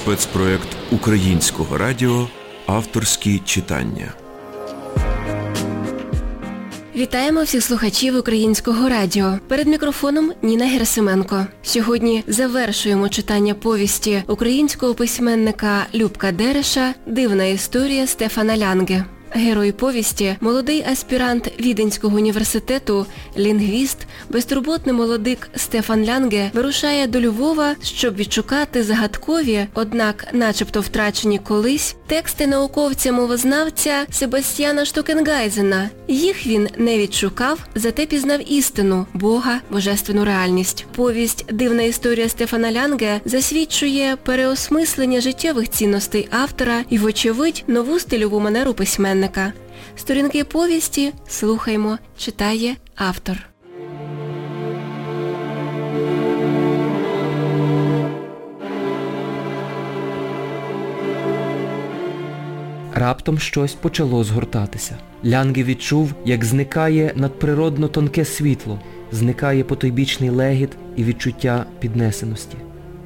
спецпроект Українського радіо «Авторські читання». Вітаємо всіх слухачів Українського радіо. Перед мікрофоном Ніна Герасименко. Сьогодні завершуємо читання повісті українського письменника Любка Дереша «Дивна історія Стефана Лянге». Герой повісті – молодий аспірант Віденського університету, лінгвіст, безтурботний молодик Стефан Лянге вирушає до Львова, щоб відшукати загадкові, однак начебто втрачені колись, тексти науковця-мовознавця Себастьяна Штокенгайзена. Їх він не відшукав, зате пізнав істину, Бога, божественну реальність. Повість «Дивна історія Стефана Лянге» засвідчує переосмислення життєвих цінностей автора і, вочевидь, нову стильову манеру письменника. Сторінки повісті слухаймо, читає автор. Раптом щось почало згортатися. Лянге відчув, як зникає надприродно тонке світло, зникає потойбічний легіт і відчуття піднесеності.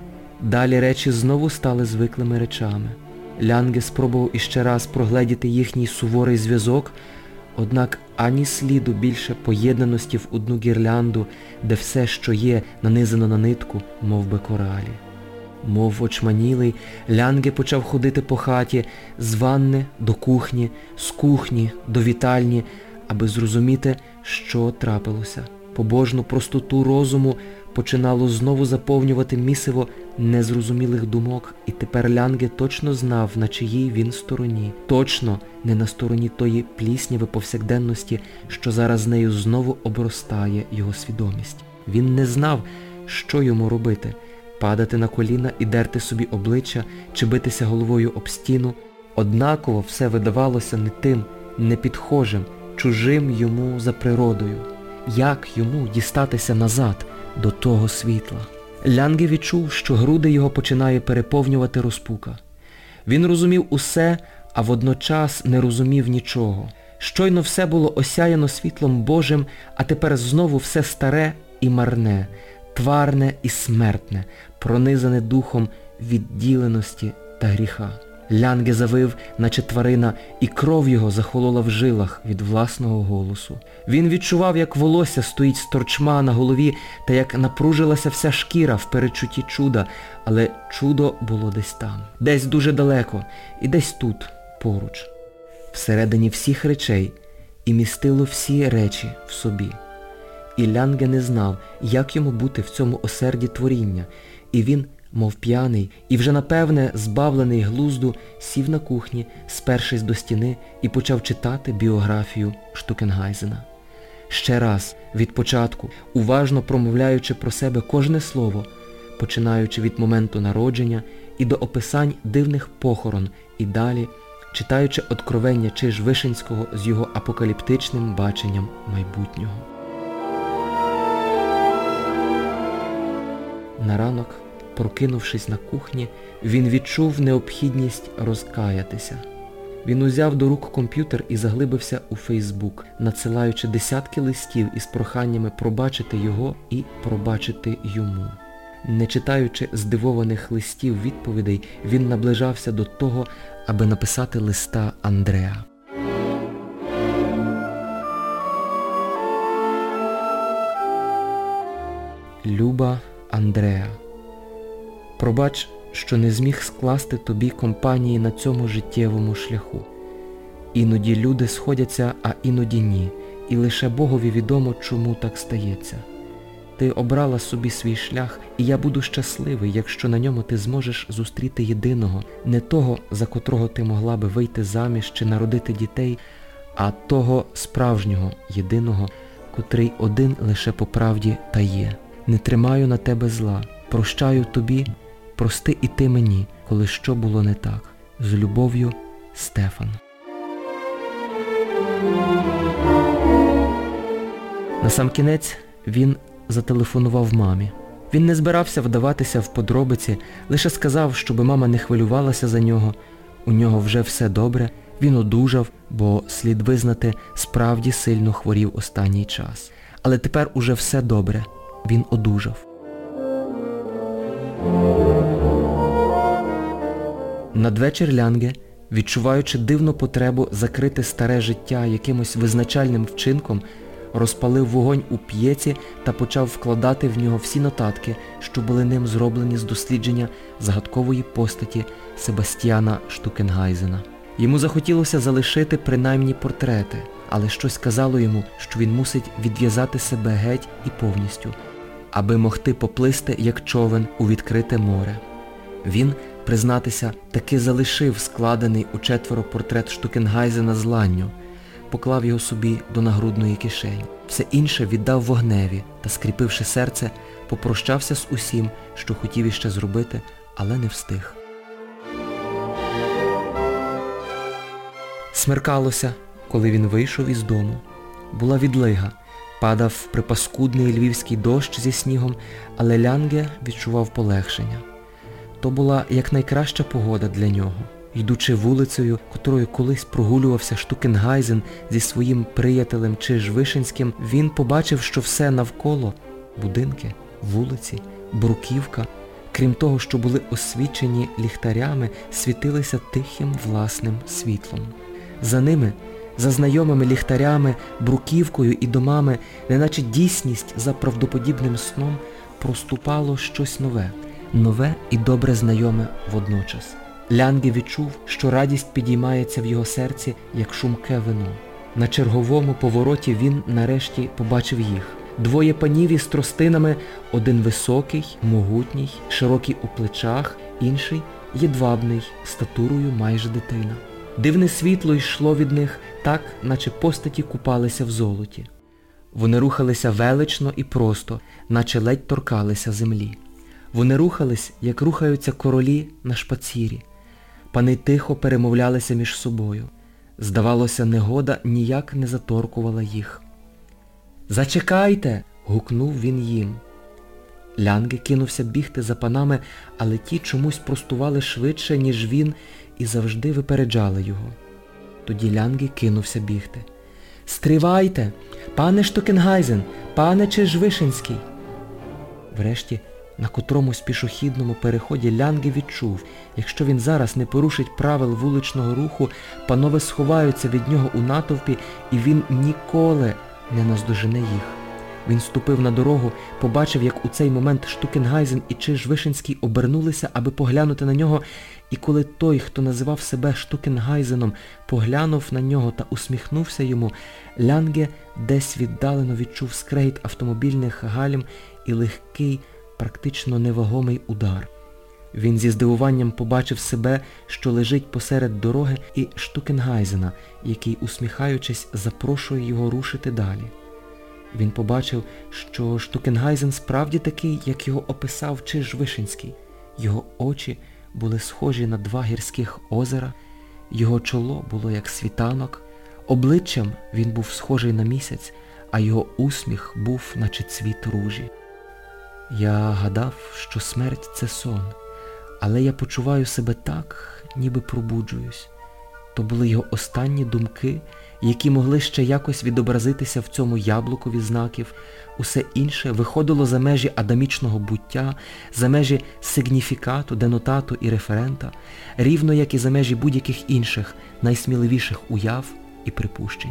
Далі речі знову стали звиклими речами. Лянге спробував іще раз прогледіти їхній суворий зв'язок, однак ані сліду більше поєднаності в одну гірлянду, де все, що є, нанизано на нитку, мов би коралі. Мов очманілий, Лянге почав ходити по хаті з ванни до кухні, з кухні до вітальні, аби зрозуміти, що трапилося. Побожну простоту розуму починало знову заповнювати місиво незрозумілих думок, і тепер Лянге точно знав, на чиїй він стороні. Точно не на стороні тої плісняви повсякденності, що зараз нею знову обростає його свідомість. Він не знав, що йому робити – падати на коліна і дерти собі обличчя, чи битися головою об стіну. Однаково все видавалося не тим, непідхожим, чужим йому за природою. Як йому дістатися назад до того світла? Лянге відчув, що груди його починає переповнювати розпука. Він розумів усе, а водночас не розумів нічого. Щойно все було осяяно світлом Божим, а тепер знову все старе і марне, тварне і смертне, пронизане духом відділеності та гріха. Лянге завив, наче тварина, і кров його захолола в жилах від власного голосу. Він відчував, як волосся стоїть сторчма на голові та як напружилася вся шкіра в передчутті чуда, але чудо було десь там, десь дуже далеко і десь тут, поруч. Всередині всіх речей і містило всі речі в собі. І Лянге не знав, як йому бути в цьому осерді творіння, і він, мов п'яний, і вже напевне збавлений глузду, сів на кухні, спершись до стіни, і почав читати біографію Штокенгайзена. Ще раз, від початку, уважно промовляючи про себе кожне слово, починаючи від моменту народження і до описань дивних похорон, і далі, читаючи Откровення Чиж-Вишинського з його апокаліптичним баченням майбутнього. На ранок, прокинувшись на кухні, він відчув необхідність розкаятися. Він узяв до рук комп'ютер і заглибився у Фейсбук, надсилаючи десятки листів із проханнями пробачити його і пробачити йому. Не читаючи здивованих листів відповідей, він наближався до того, аби написати листа Андреа. Люба Андреа, пробач, що не зміг скласти тобі компанії на цьому життєвому шляху. Іноді люди сходяться, а іноді ні, і лише Богові відомо, чому так стається. Ти обрала собі свій шлях, і я буду щасливий, якщо на ньому ти зможеш зустріти єдиного, не того, за котрого ти могла би вийти заміж чи народити дітей, а того справжнього, єдиного, котрий один лише по правді та є. Не тримаю на тебе зла, прощаю тобі, прости і ти мені, коли що було не так. З любов'ю, Стефан. Насамкінець він зателефонував мамі. Він не збирався вдаватися в подробиці, лише сказав, щоби мама не хвилювалася за нього. У нього вже все добре, він одужав, бо, слід визнати, справді сильно хворів останній час. Але тепер уже все добре, він одужав. Надвечір Лянге, відчуваючи дивну потребу закрити старе життя якимось визначальним вчинком, розпалив вогонь у п'єці та почав вкладати в нього всі нотатки, що були ним зроблені з дослідження загадкової постаті Себастьяна Штукенгайзена. Йому захотілося залишити принаймні портрети, але щось казало йому, що він мусить відв'язати себе геть і повністю, аби могти поплисти, як човен, у відкрите море. Він, признатися, таки залишив складений у 4 портрет Штукенгайзена з ланню, поклав його собі до нагрудної кишені. Все інше віддав вогневі та, скріпивши серце, попрощався з усім, що хотів іще зробити, але не встиг. Смеркалося, коли він вийшов із дому. Була відлига, падав припаскудний львівський дощ зі снігом, але Лянге відчував полегшення. То була якнайкраща погода для нього. Йдучи вулицею, котрою колись прогулювався Штукенгайзен зі своїм приятелем Чижвишинським, він побачив, що все навколо – будинки, вулиці, бруківка, крім того, що були освічені ліхтарями, світилися тихим власним світлом. За ними, за знайомими ліхтарями, бруківкою і домами, неначе дійсність за правдоподібним сном, проступало щось нове, нове і добре знайоме водночас. Лянге відчув, що радість підіймається в його серці, як шумке вино. На черговому повороті він нарешті побачив їх. 2 панів із тростинами, один високий, могутній, широкий у плечах, інший єдвабний, статурою майже дитина. Дивне світло йшло від них так, наче постаті купалися в золоті. Вони рухалися велично і просто, наче ледь торкалися землі. Вони рухались, як рухаються королі на шпацірі. Пани тихо перемовлялися між собою. Здавалося, негода ніяк не заторкувала їх. «Зачекайте!» – гукнув він їм. Лянге кинувся бігти за панами, але ті чомусь простували швидше, ніж він, і завжди випереджали його. Тоді Лянге кинувся бігти. «Стривайте! Пане Штукенгайзен! Пане Чижвишинський!» Врешті, на котромусь пішохідному переході Лянге відчув, якщо він зараз не порушить правил вуличного руху, панове сховаються від нього у натовпі, і він ніколи не наздожене їх. Він ступив на дорогу, побачив, як у цей момент Штукенгайзен і Чижвишинський обернулися, аби поглянути на нього, і коли той, хто називав себе Штукенгайзеном, поглянув на нього та усміхнувся йому, Лянге десь віддалено відчув скрегіт автомобільних гальм і легкий, практично невагомий удар. Він зі здивуванням побачив себе, що лежить посеред дороги, і Штукенгайзена, який, усміхаючись, запрошує його рушити далі. Він побачив, що Штукенгайзен справді такий, як його описав Чижвишинський. Його очі були схожі на 2 гірських озера, його чоло було як світанок, обличчям він був схожий на місяць, а його усміх був, наче цвіт ружі. Я гадав, що смерть – це сон, але я почуваю себе так, ніби пробуджуюсь. То були його останні думки, які могли ще якось відобразитися в цьому яблукові знаків. Усе інше виходило за межі адамічного буття, за межі сигніфікату, денотату і референта, рівно як і за межі будь-яких інших, найсміливіших уяв і припущень.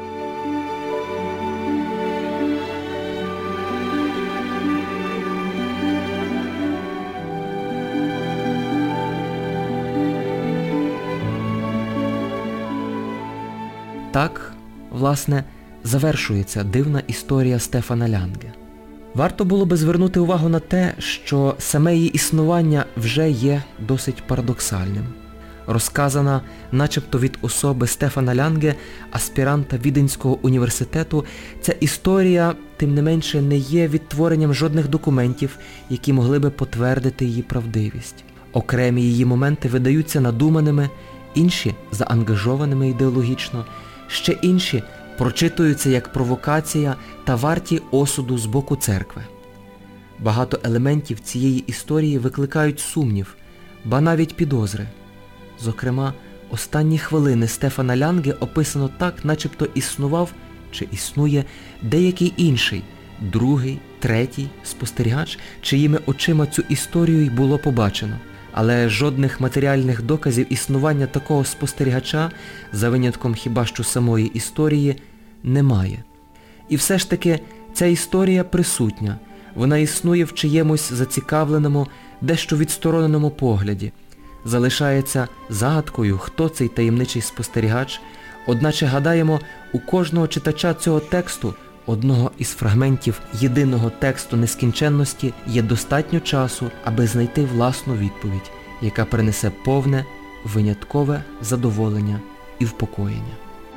Так, власне, завершується дивна історія Стефана Лянге. Варто було би звернути увагу на те, що саме її існування вже є досить парадоксальним. Розказана начебто від особи Стефана Лянге, аспіранта Віденського університету, ця історія, тим не менше, не є відтворенням жодних документів, які могли би потвердити її правдивість. Окремі її моменти видаються надуманими, інші – заангажованими ідеологічно, ще інші прочитуються як провокація та варті осуду з боку церкви. Багато елементів цієї історії викликають сумнів, ба навіть підозри. Зокрема, останні хвилини Стефана Лянге описано так, начебто існував чи існує деякий інший, другий, третій спостерігач, чиїми очима цю історію й було побачено. але жодних матеріальних доказів існування такого спостерігача, за винятком хіба що самої історії, немає. І все ж таки ця історія присутня, вона існує в чиємусь зацікавленому, дещо відстороненому погляді. Залишається загадкою, хто цей таємничий спостерігач, одначе гадаємо, у кожного читача цього тексту, одного із фрагментів єдиного тексту нескінченності, є достатньо часу, аби знайти власну відповідь, яка принесе повне, виняткове задоволення і впокоєння.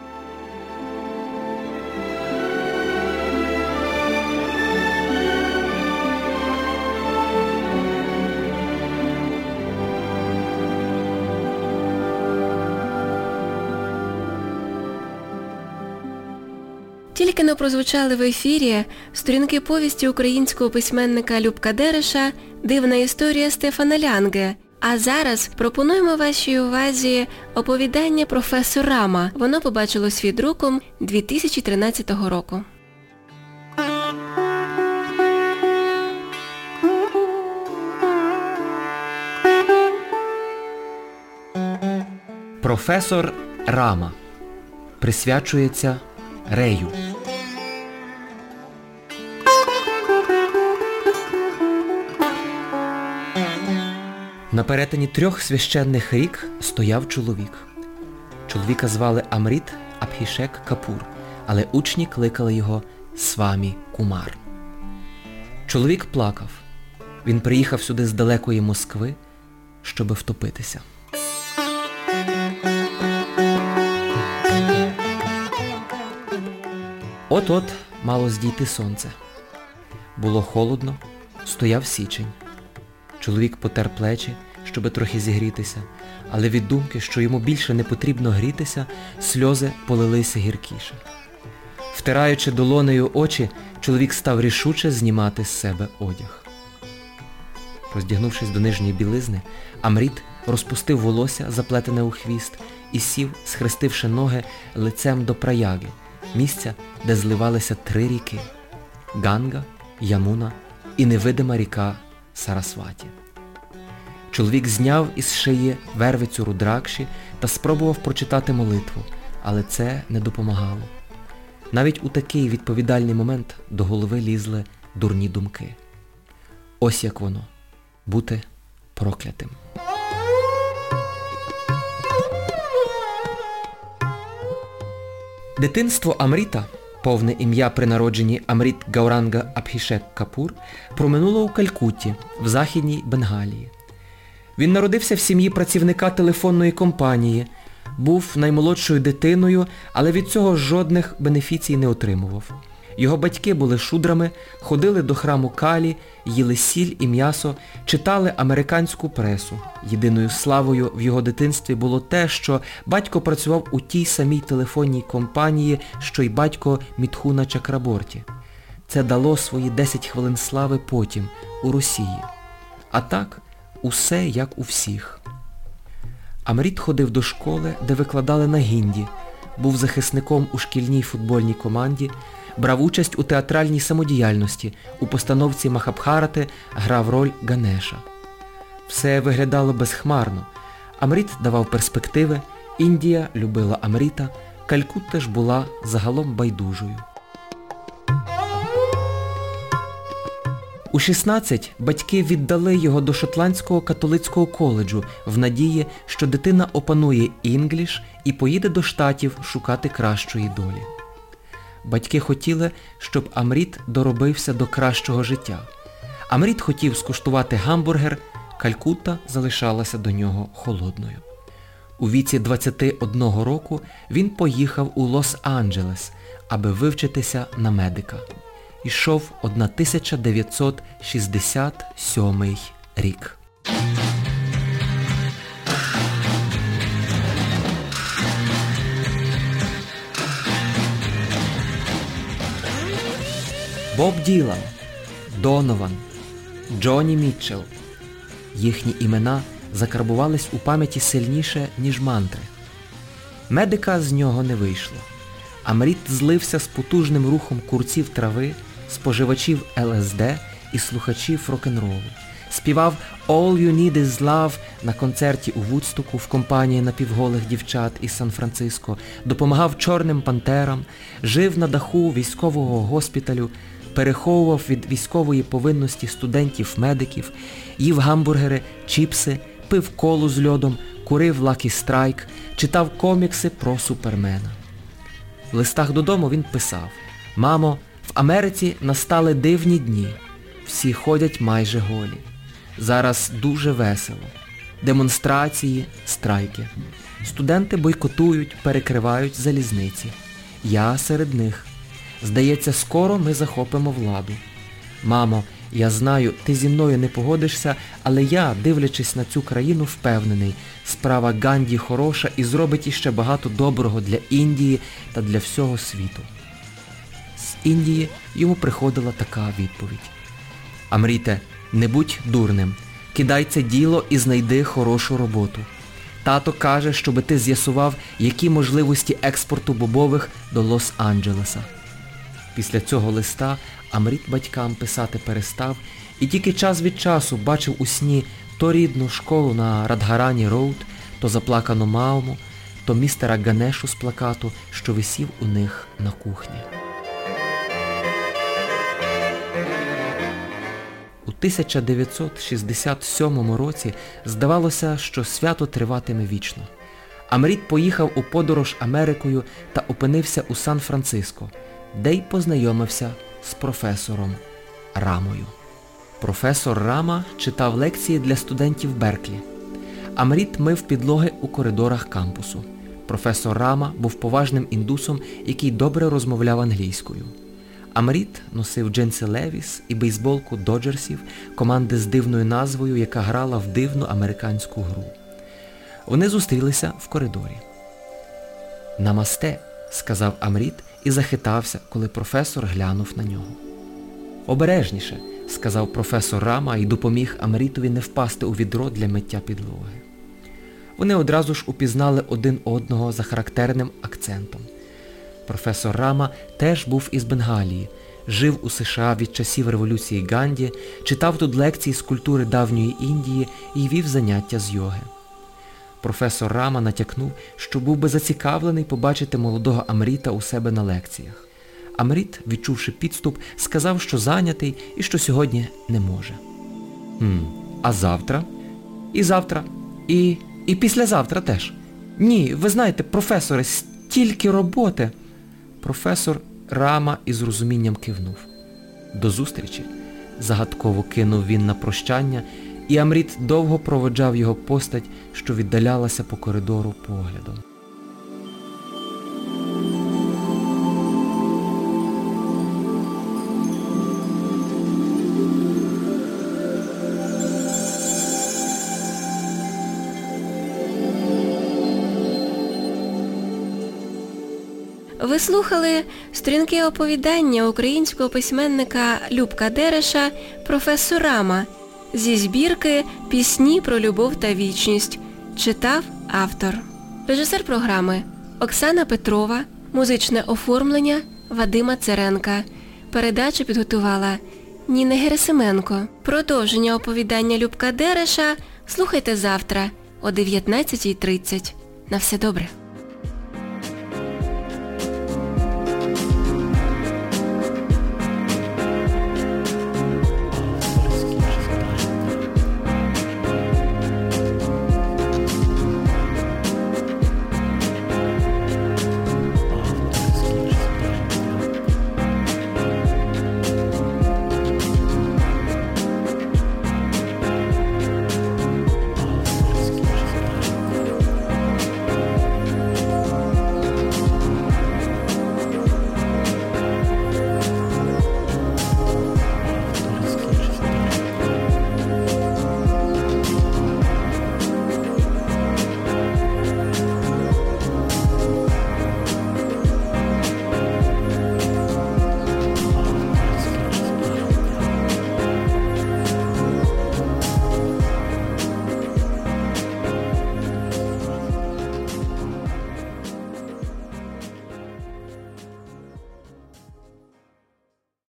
Тільки не прозвучали в ефірі сторінки повісті українського письменника Любка Дереша «Дивна історія Стефана Лянге». А зараз пропонуємо вашій увазі оповідання «Професор Рама». Воно побачило світ друком 2013 року. Професор Рама присвячується Рею. На перетині 3 священних рік стояв чоловік. Чоловіка звали Амріт Абхішек Капур, але учні кликали його Свамі Кумар. Чоловік плакав. Він приїхав сюди з далекої Москви, щоби втопитися. От-от мало здійти сонце. Було холодно, стояв січень. Чоловік потер плечі, щоби трохи зігрітися, але від думки, що йому більше не потрібно грітися, сльози полилися гіркіше. Втираючи долонею очі, чоловік став рішуче знімати з себе одяг. Роздягнувшись до нижньої білизни, Амріт розпустив волосся, заплетене у хвіст, і сів, схрестивши ноги лицем до Праяги, місця, де зливалися 3 ріки – Ганга, Ямуна і невидима ріка Сарасваті. Чоловік зняв із шиї вервицю рудракші та спробував прочитати молитву, але це не допомагало. Навіть у такий відповідальний момент до голови лізли дурні думки. Ось як воно – бути проклятим. Дитинство Амріта, повне ім'я при народженні Амріт Гауранга Абхішек Капур, проминуло у Калькутті, в Західній Бенгалії. Він народився в сім'ї працівника телефонної компанії, був наймолодшою дитиною, але від цього жодних бенефіцій не отримував. Його батьки були шудрами, ходили до храму Калі, їли сіль і м'ясо, читали американську пресу. Єдиною славою в його дитинстві було те, що батько працював у тій самій телефонній компанії, що й батько Мітхуна Чакраборті. Це дало свої 10 хвилин слави потім, у Росії. А так, усе як у всіх. Амріт ходив до школи, де викладали на гінді, був захисником у шкільній футбольній команді, брав участь у театральній самодіяльності, у постановці Махабхарати грав роль Ганеша. Все виглядало безхмарно. Амріт давав перспективи, Індія любила Амріта, Калькутта ж була загалом байдужою. У 16 батьки віддали його до Шотландського католицького коледжу в надії, що дитина опанує інгліш і поїде до Штатів шукати кращої долі. Батьки хотіли, щоб Амріт доробився до кращого життя. Амріт хотів скуштувати гамбургер, Калькутта залишалася до нього холодною. У віці 21 року він поїхав у Лос-Анджелес, аби вивчитися на медика. Ішов 1967 рік. Боб Ділан, Донован, Джоні Мітчелл. Їхні імена закарбувались у пам'яті сильніше, ніж мантри. Медика з нього не вийшло. Амріт злився з потужним рухом курців трави, споживачів ЛСД і слухачів рок-н-ролу. співав «All you need is love» на концерті у Вудстоку в компанії напівголих дівчат із Сан-Франциско, допомагав Чорним пантерам, жив на даху військового госпіталю, переховував від військової повинності студентів-медиків, їв гамбургери, чіпси, пив колу з льодом, курив Lucky Strike, читав комікси про Супермена. В листах додому він писав: «Мамо, в Америці настали дивні дні. Всі ходять майже голі. Зараз дуже весело. Демонстрації, страйки. Студенти бойкотують, перекривають залізниці. Я серед них. Здається, скоро ми захопимо владу. Мамо, я знаю, ти зі мною не погодишся, але я, дивлячись на цю країну, впевнений, справа Ганді хороша і зробить іще багато доброго для Індії та для всього світу». З Індії йому приходила така відповідь: «Амріте, не будь дурним. Кидай це діло і знайди хорошу роботу. Тато каже, щоби ти з'ясував, які можливості експорту бобових до Лос-Анджелеса». Після цього листа Амріт батькам писати перестав і тільки час від часу бачив у сні то рідну школу на Радгарані-Роуд, то заплакану маму, то містера Ганешу з плакату, що висів у них на кухні. У 1967 році здавалося, що свято триватиме вічно. Амріт поїхав у подорож Америкою та опинився у Сан-Франциско, де й познайомився з професором Рамою. Професор Рама читав лекції для студентів Берклі. Амріт мив підлоги у коридорах кампусу. Професор Рама був поважним індусом, який добре розмовляв англійською. Амріт носив джинси Левіс і бейсболку Доджерсів, команди з дивною назвою, яка грала в дивну американську гру. Вони зустрілися в коридорі. «Намасте», – сказав Амріт і захитався, коли професор глянув на нього. «Обережніше», – сказав професор Рама і допоміг Амрітові не впасти у відро для миття підлоги. Вони одразу ж упізнали один одного за характерним акцентом. Професор Рама теж був із Бенгалії, жив у США від часів революції Ганді, читав тут лекції з культури давньої Індії і вів заняття з йоги. Професор Рама натякнув, що був би зацікавлений побачити молодого Амріта у себе на лекціях. Амріт, відчувши підступ, сказав, що зайнятий і що сьогодні не може. А завтра? І завтра. І післязавтра теж. Ні, ви знаєте, професоре, стільки роботи. Професор Рама із розумінням кивнув. «До зустрічі», – загадково кинув він на прощання, і Амріт довго проводжав його постать, що віддалялася по коридору поглядом. Ви слухали сторінки оповідання українського письменника Любка Дереша «Професор Рама» зі збірки «Пісні про любов та вічність». Читав автор. Режисер програми Оксана Петрова, музичне оформлення Вадима Церенка. Передачу підготувала Ніна Герасименко. Продовження оповідання Любка Дереша слухайте завтра о 19:30. На все добре.